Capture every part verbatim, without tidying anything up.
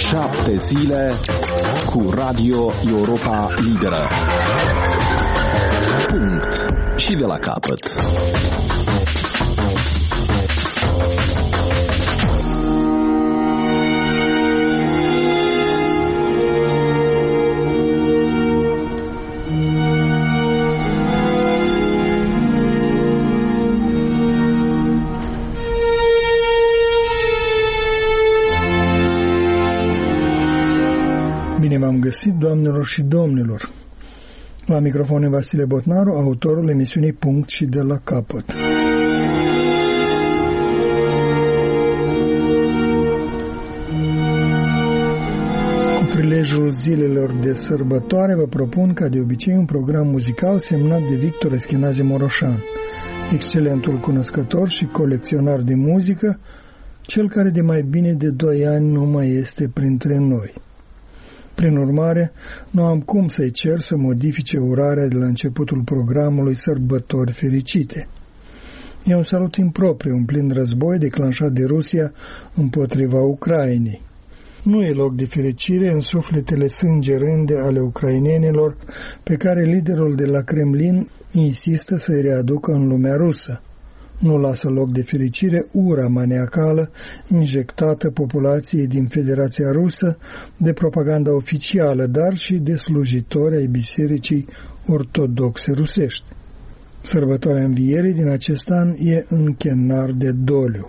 Șapte zile cu Radio Europa Liberă. Punct. Și de la capăt. Bine v-am găsit, doamnelor și domnilor. La microfon e Vasile Botnaru, autorul emisiunii Punct și de la capăt. Cu prilejul zilelor de sărbătoare vă propun, ca de obicei, un program muzical semnat de Victor Eschenazi Moroșan, excelentul cunoscător și colecționar de muzică, cel care de mai bine de doi ani nu mai este printre noi. Prin urmare, nu am cum să-i cer să modifice urarea de la începutul programului Sărbători Fericite. E un salut impropriu în plin război declanșat de Rusia împotriva Ucrainei. Nu e loc de fericire în sufletele sângerânde ale ucrainenilor pe care liderul de la Kremlin insistă să-i readucă în lumea rusă. Nu lasă loc de fericire ura maniacală injectată populației din Federația Rusă de propaganda oficială, dar și de slujitori ai Bisericii Ortodoxe rusești. Sărbătoarea Învierii din acest an e închenar de doliu.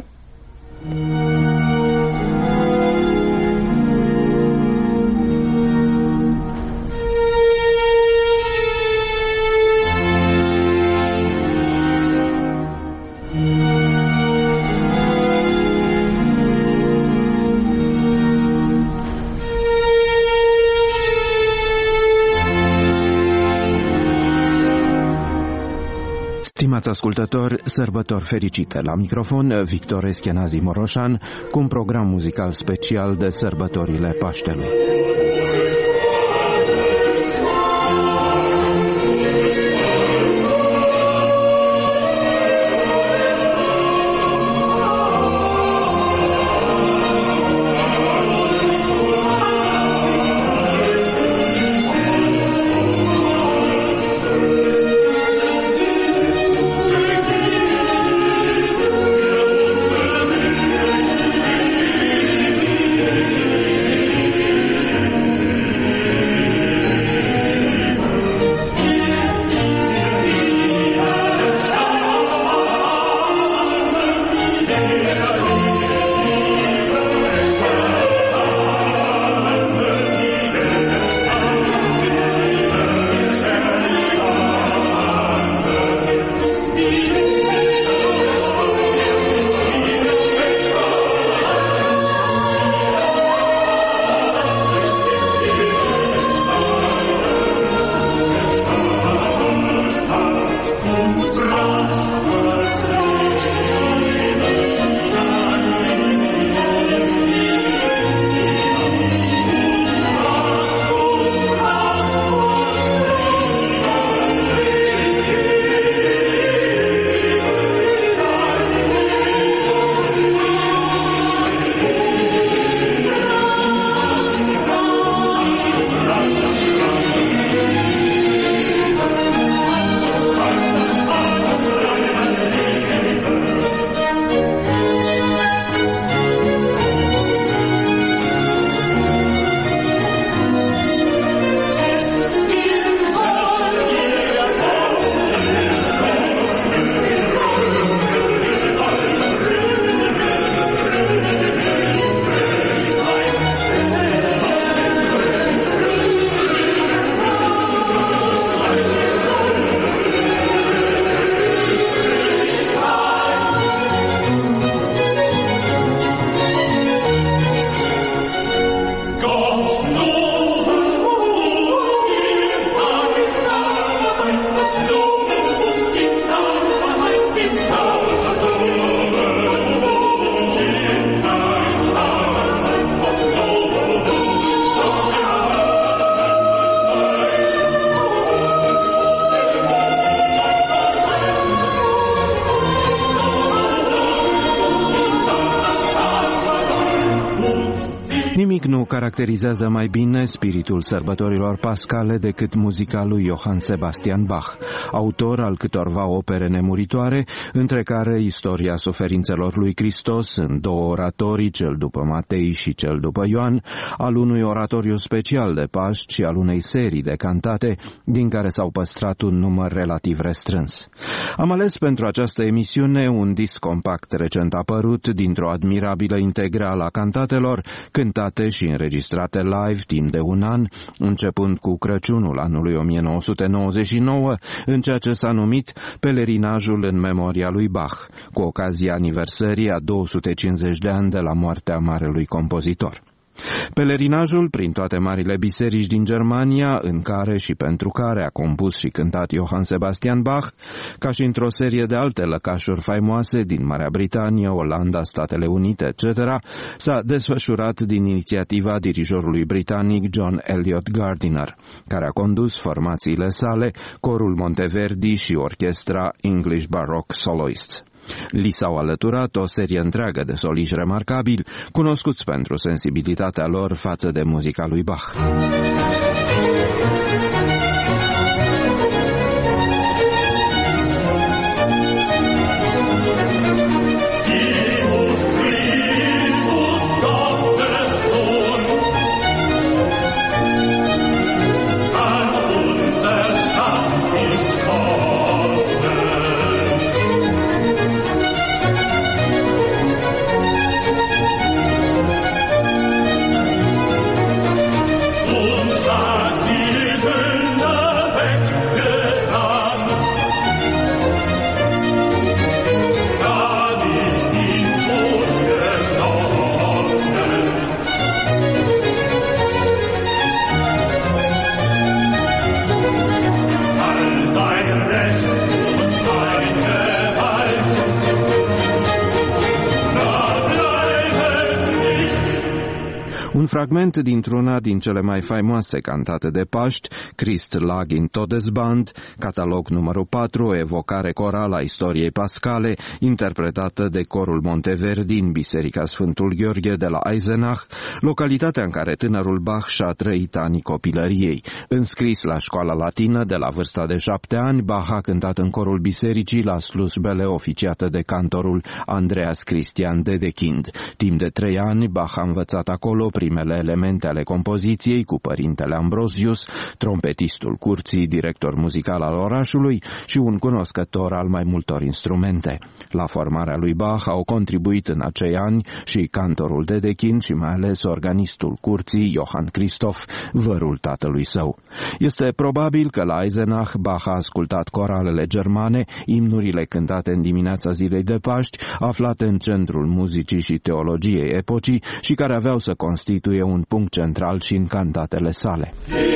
Stimați ascultători, sărbători fericite! La microfon, Victor Eschenazi Moroșan, cu un program muzical special de sărbătorile Paștelui. Nimic nu caracterizează mai bine spiritul sărbătorilor pascale decât muzica lui Johann Sebastian Bach, autor al câtorva opere nemuritoare, între care Istoria suferințelor lui Hristos în două oratorii, cel după Matei și cel după Ioan, al unui oratoriu special de Paști și al unei serii de cantate, din care s-au păstrat un număr relativ restrâns. Am ales pentru această emisiune un disc compact recent apărut dintr-o admirabilă integrală a cantatelor, cântate și înregistrate live timp de un an, începând cu Crăciunul anului o mie nouă sute nouăzeci și nouă, în ceea ce s-a numit Pelerinajul în memoria lui Bach, cu ocazia aniversării a două sute cincizeci de ani de la moartea marelui compozitor. Pelerinajul prin toate marile biserici din Germania, în care și pentru care a compus și cântat Johann Sebastian Bach, ca și într-o serie de alte lăcașuri faimoase din Marea Britanie, Olanda, Statele Unite, et cetera, s-a desfășurat din inițiativa dirijorului britanic John Eliot Gardiner, care a condus formațiile sale, Corul Monteverdi și orchestra English Baroque Soloists. Li s-au alăturat o serie întreagă de soliști remarcabili, cunoscuți pentru sensibilitatea lor față de muzica lui Bach. Un fragment dintr-una din cele mai faimoase cantate de Paști, Christ lag in Todesband, catalog numărul patru, o evocare corală a istoriei pascale, interpretată de Corul Monteverdi în Biserica Sfântul Gheorghe de la Eisenach, localitatea în care tânărul Bach și-a trăit anii copilăriei. Înscris la școala latină de la vârsta de șapte ani, Bach a cântat în corul bisericii la slujbele oficiate de cantorul Andreas Christian Dedekind. Timp de trei ani, Bach a învățat acolo primele elemente ale compoziției cu părintele Ambrosius, trompetistul curții, director muzical al orașului și un cunoscător al mai multor instrumente. La formarea lui Bach au contribuit în acei ani și cantorul Dedekind și mai ales organistul curții, Johann Christoph, vărul tatălui său. Este probabil că la Eisenach Bach a ascultat coralele germane, imnurile cântate în dimineața zilei de Paști, aflate în centrul muzicii și teologiei epocii și care aveau să constituie un punct central și în cantatele sale.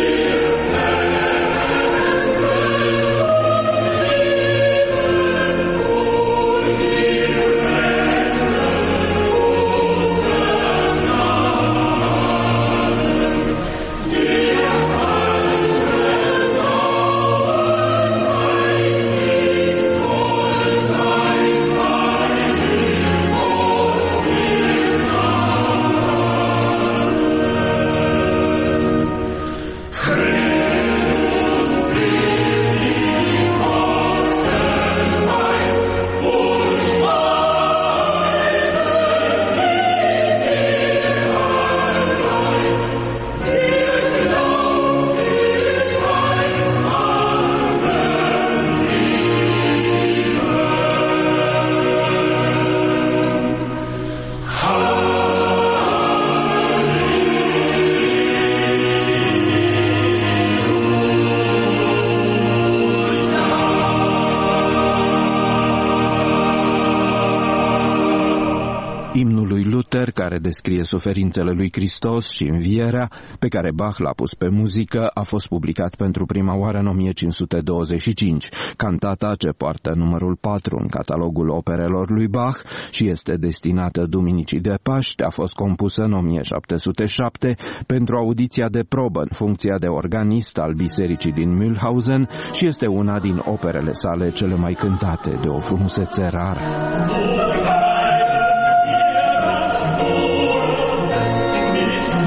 Imnul lui Luther, care descrie suferințele lui Hristos și învierea, pe care Bach l-a pus pe muzică, a fost publicat pentru prima oară în o mie cinci sute douăzeci și cinci. Cantata, ce poartă numărul patru în catalogul operelor lui Bach și este destinată Duminicii de Paști, a fost compusă în o mie șapte sute șapte pentru audiția de probă în funcția de organist al bisericii din Mühlhausen și este una din operele sale cele mai cântate, de o frumusețe rară. Thank you.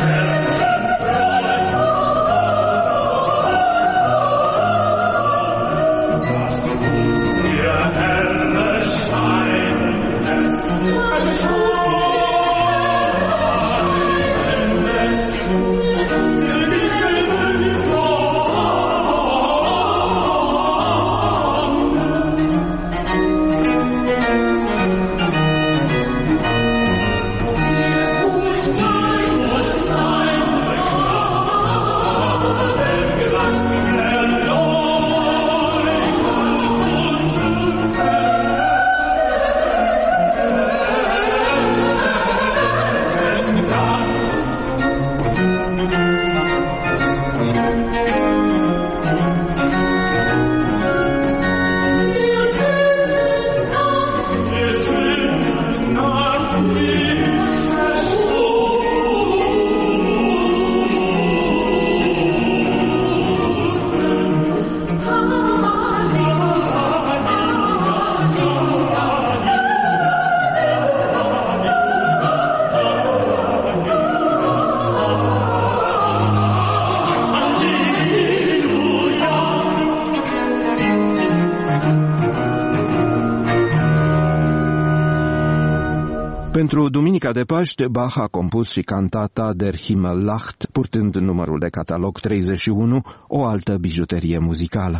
Pentru Duminica de Paște, Bach a compus și cantata Der Himmel lacht, purtând numărul de catalog treizeci și unu, o altă bijuterie muzicală.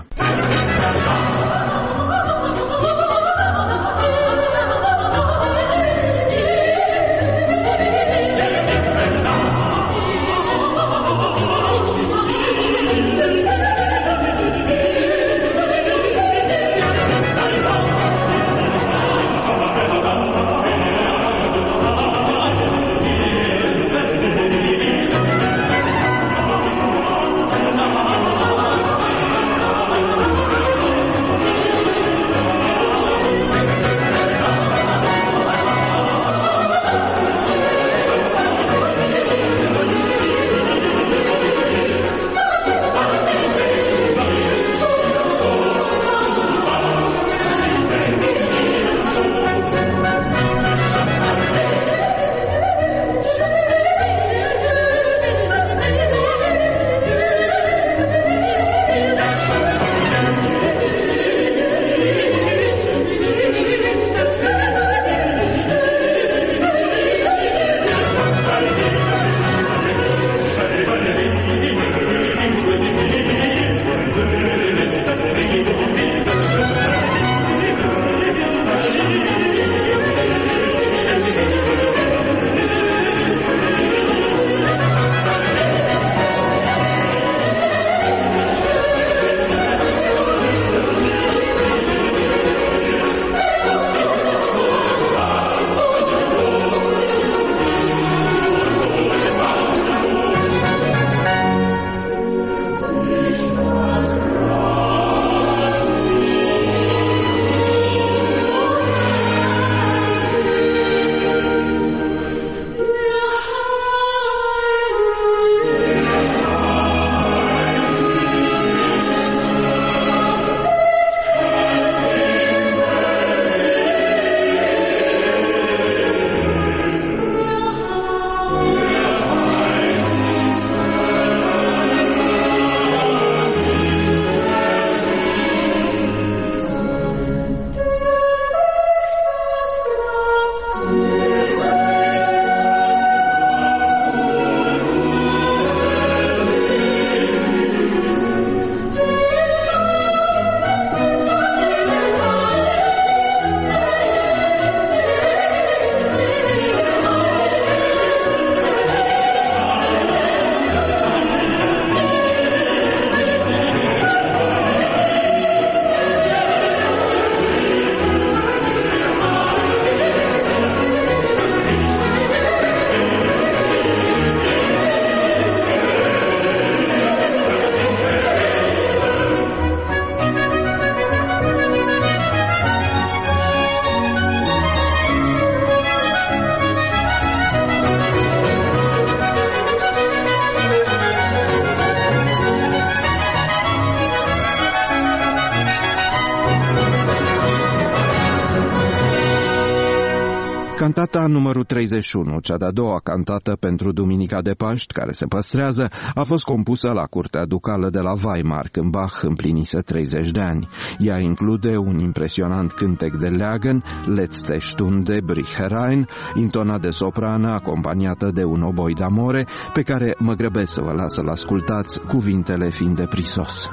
Cantata numărul treizeci și unu, cea de-a doua cantată pentru Duminica de Paști, care se păstrează, a fost compusă la Curtea Ducală de la Weimar, când Bach împlinise treizeci de ani. Ea include un impresionant cântec de leagăn, Letzte Stunde brich herein, intonat de soprană, acompaniată de un oboi d'amore, pe care mă grăbesc să vă las să-l ascultați, cuvintele fiind de prisos.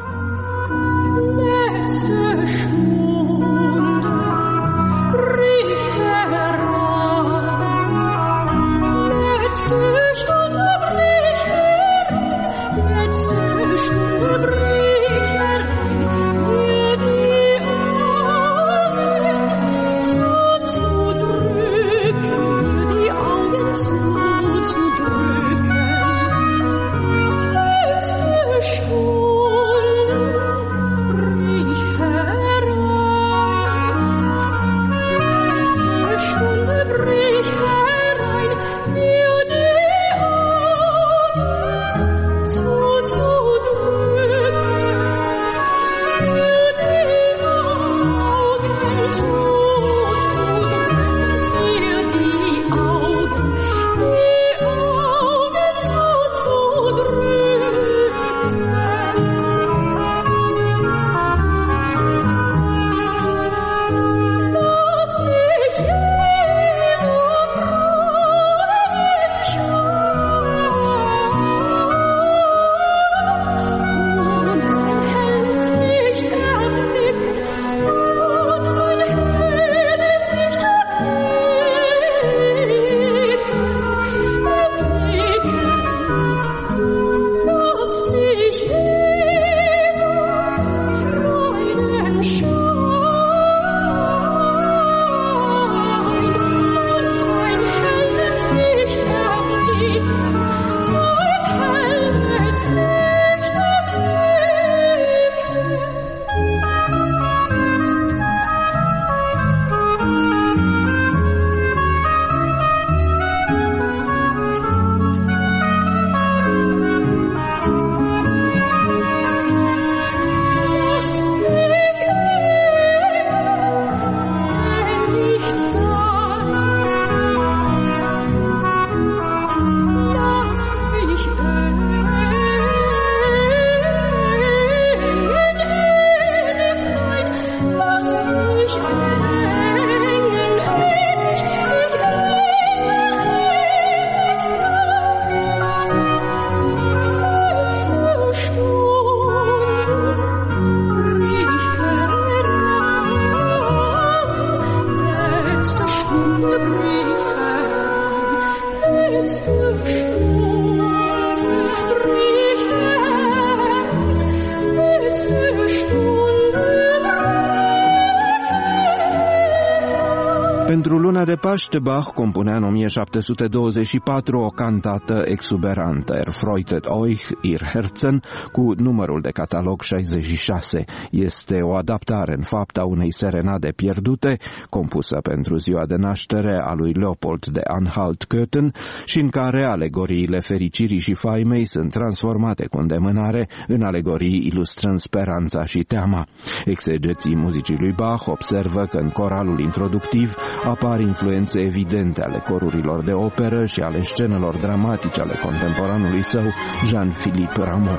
Letzte Stunde brich herein. Letzte Stunde brich herein, letzte Stunde brich herein, mir die Augen zuzudrücken, mir die Augen zuzudrücken. Letzte Stunde brich herein, letzte Stunde brich herein, mir Lass mich, Jesus, Pentru luna de Paște, Bach compunea în o mie șapte sute douăzeci și patru o cantată exuberantă, Erfreutet euch, ihr Herzen, cu numărul de catalog șaizeci și șase. Este o adaptare în fapt a unei serenade pierdute, compusă pentru ziua de naștere a lui Leopold de Anhalt-Köthen și în care alegoriile fericirii și faimei sunt transformate cu îndemânare în alegorii ilustrând speranța și teama. Exegeții muzicii lui Bach observă că în coralul introductiv apar influențe evidente ale corurilor de operă și ale scenelor dramatice ale contemporanului său, Jean-Philippe Rameau.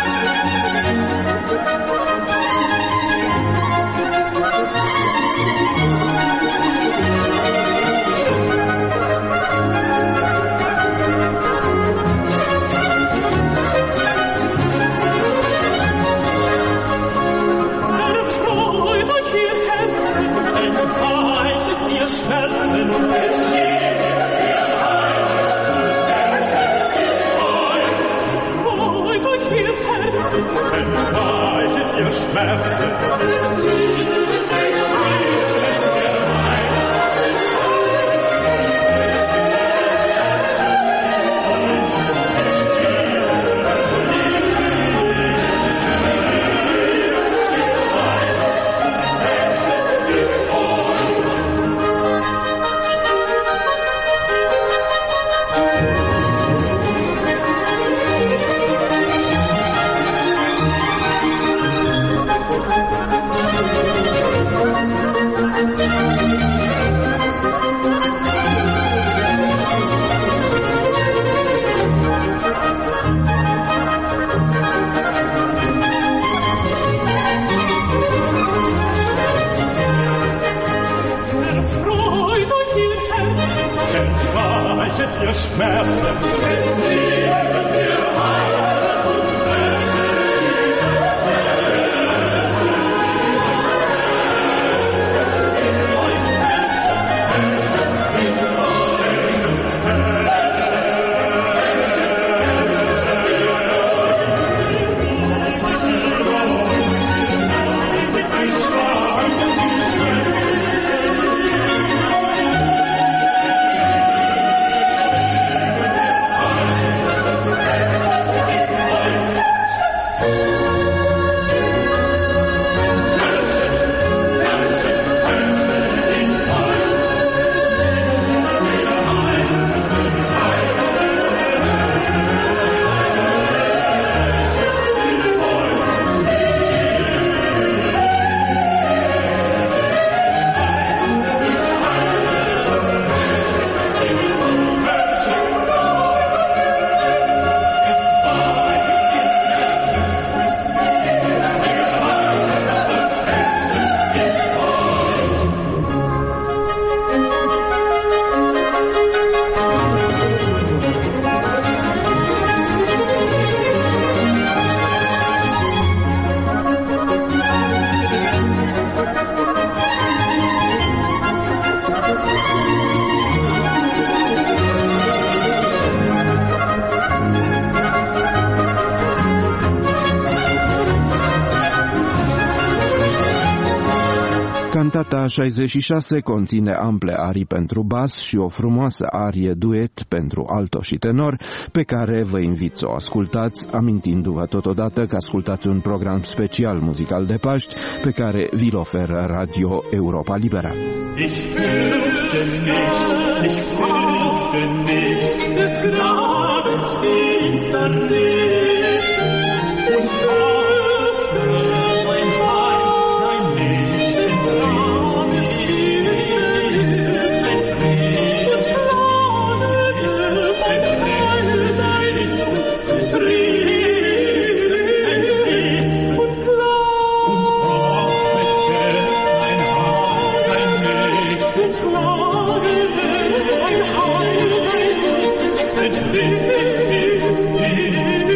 Cantata șaizeci și șase conține ample arii pentru bas și o frumoasă arie duet pentru alto și tenor, pe care vă invit să o ascultați, amintindu-vă totodată că ascultați un program special muzical de Paști, pe care vi-l oferă Radio Europa Liberă. Ich fürchte nicht, ich fürchte nicht des Grabes Finsternis und hoffe, mein Heim sei nicht in Grabes Finsternis entrieben und plane es, entrissen, entrissen, entrissen und plane und hoffete, mein Heim sei nicht und plane ein Heim sei nicht entrieben.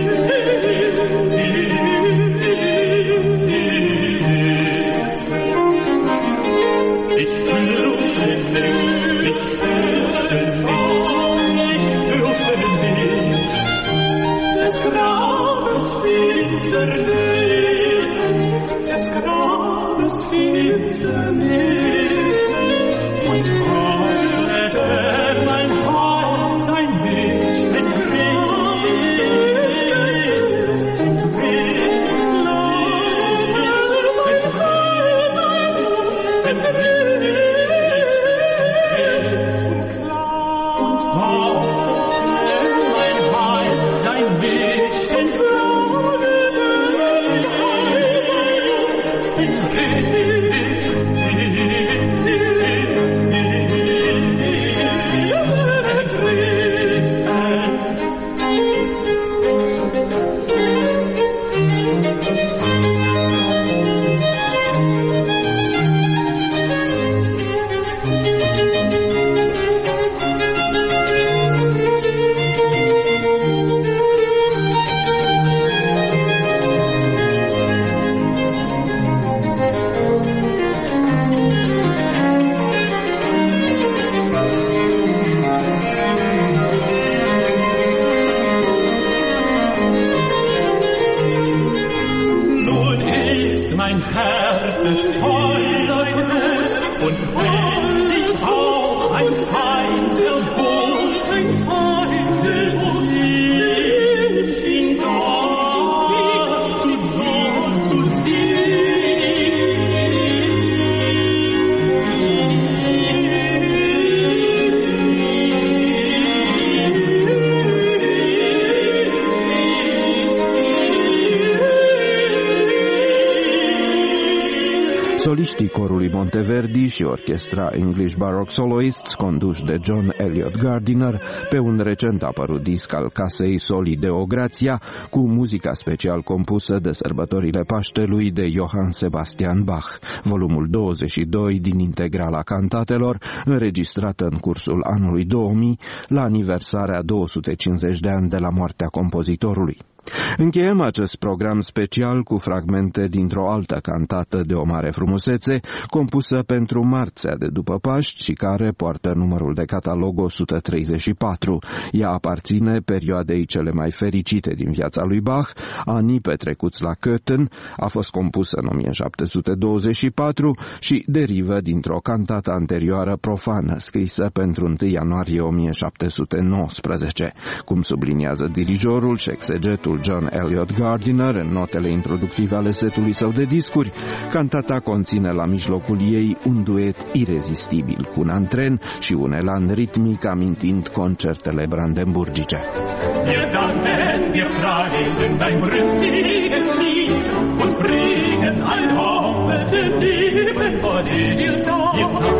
Soliștii corului Monteverdi și orchestra English Baroque Soloists, conduși de John Eliot Gardiner, pe un recent apărut disc al casei Soli Deo Gratia, cu muzica special compusă de sărbătorile Paștelui de Johann Sebastian Bach, volumul douăzeci și doi din integrala cantatelor, înregistrată în cursul anului două mii, la aniversarea două sute cincizeci de ani de la moartea compozitorului. Încheiem acest program special cu fragmente dintr-o altă cantată de o mare frumusețe, compusă pentru marțea de după Paști și care poartă numărul de catalog o sută treizeci și patru. Ea aparține perioadei cele mai fericite din viața lui Bach, anii petrecuți la Köthen, a fost compusă în o mie șapte sute douăzeci și patru și derivă dintr-o cantată anterioară profană, scrisă pentru întâi ianuarie o mie șapte sute nouăsprezece. Cum subliniază dirijorul și exegetul John Eliot Gardiner în notele introductive ale setului său de discuri, cantata conține la mijlocul ei un duet irezistibil cu un antren și un elan ritmic amintind concertele brandenburgice. Wir danken, wir preisen dein brünstiges Lied und bringen ein offenes Leben vor dich. Wir danken,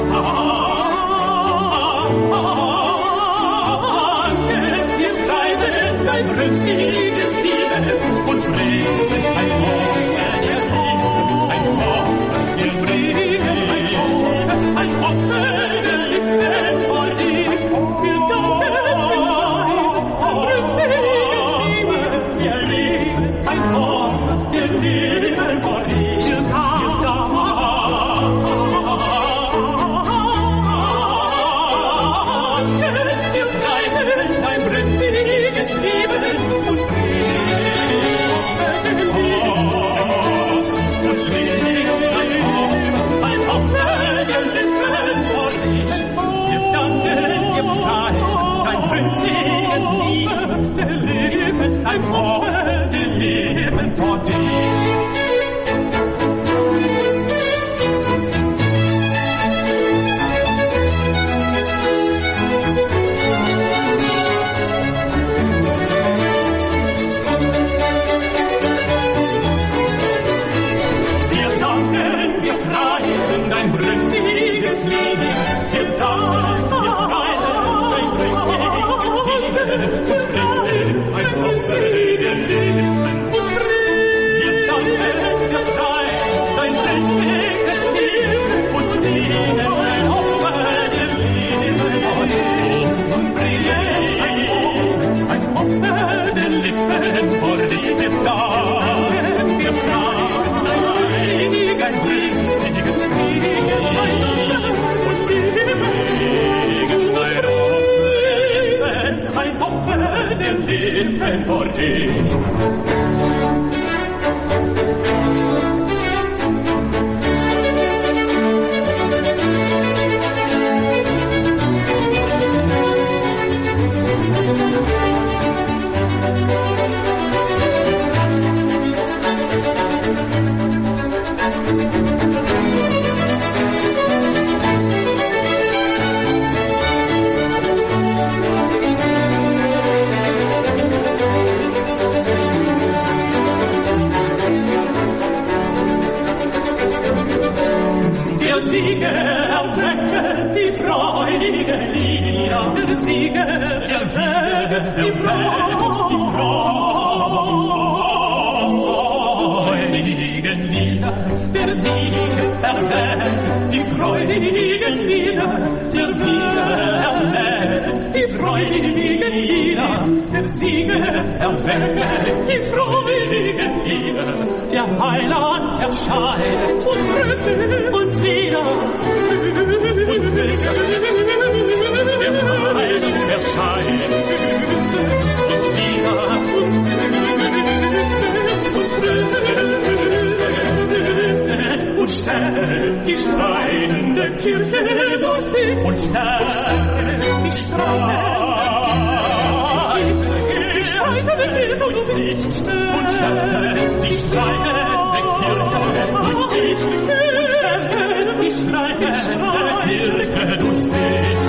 wir preisen dein brünstiges Lied und bringen ein offenes Lied, ein offenes, wir bringen ein offenes, ein offenes Lippen vor dich. Wir danken, ein Wort, der Leben vor dich kam. Wir preisen dein brünstiges Leben und und leben ein offener Lippen vor dich. Wir danken, wir preisen dein brünstiges Leben, der Leben ein offener Leben vor dich. Wir danken, wir preisen dein brünstiges Lied. Wir danken, wir preisen dein brünstiges Lied und bringen ein offenes Leben. Wir danken, wir preisen dein brünstiges Lied und bringen ein offenes Leben vor dich und bringen ein offenes Leben vor dich. Wir danken, wir preisen dein brünstiges Lied und bringen ein offenes Leben vor dich. Der Sieger erwecke die freudigen Lieder, der Sieger erwecke die freudigen Lieder, der Sieger erweckt die freudigen Lieder, der Sieger erweckt die freudigen Lieder, der Sieger erweckt die freudigen Lieder, der Heiland erscheint und grüßet uns wieder und grüßet, der Heiland erscheint und grüßet uns wieder und grüßet und stellt die streitende Kirche durch sich und stellt die streitende Kirche durch sich und stellt die streitende Kirche durch sich und stellt die streitende Kirche durch sich.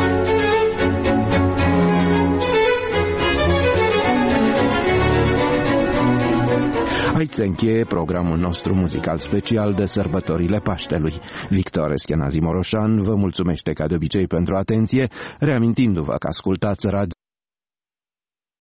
Aici se încheie programul nostru muzical special de sărbătorile Paștelui. Victor Eschenazi Moroșan vă mulțumește ca de obicei pentru atenție, reamintindu-vă că ascultați radio